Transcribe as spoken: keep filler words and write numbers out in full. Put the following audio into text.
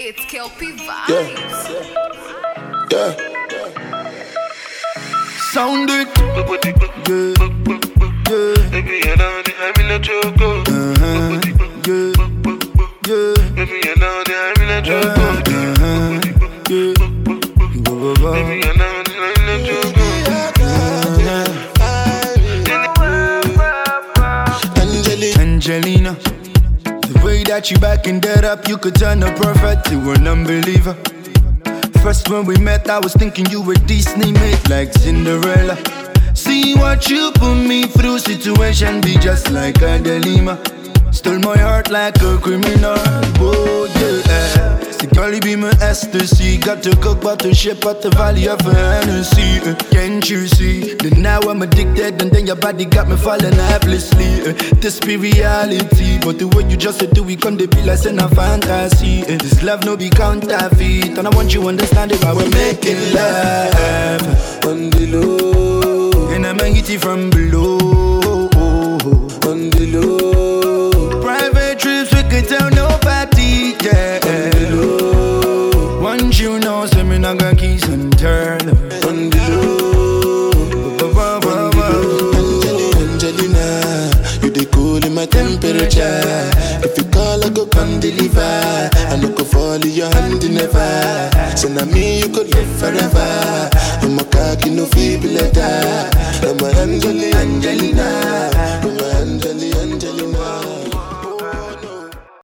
It's Kelpie Vibes. Yeah. Yeah. Sound it. Yeah. Yeah. Baby, I know that I'm in a choco. Uh-huh. Yeah. Yeah. Baby, I know that I'm in a choco. Uh-huh. Yeah. Baby, I know that I'm in a choco. Angelina, the way that you backing that up, you could turn a prophet to an unbeliever. First when we met, I was thinking you were Disney made like Cinderella. See what you put me through, situation be just like Adelima. Stole my heart like a criminal. Oh yeah. The girl be my ecstasy. Got to cook but to ship at the valley of Hennessy. uh, Can't you see? Then now I'm addicted and then your body got me falling helplessly. uh, This be reality, but the way you just do it come to be like in a fantasy. uh, This love no be counterfeit, and I want you understand it while we're making love On the low, and I'm hit it from below. on the low, Private trips we can tell nobody, yeah. Once you know, say me not gonna kiss and turn. on the low. Angelina, you dey cool in my temperature. If you call, I go come deliver. I no go fall in your hand never. So now me you could live forever. I'm a cocky no feeble letter. I'm a Angelina, Angelina.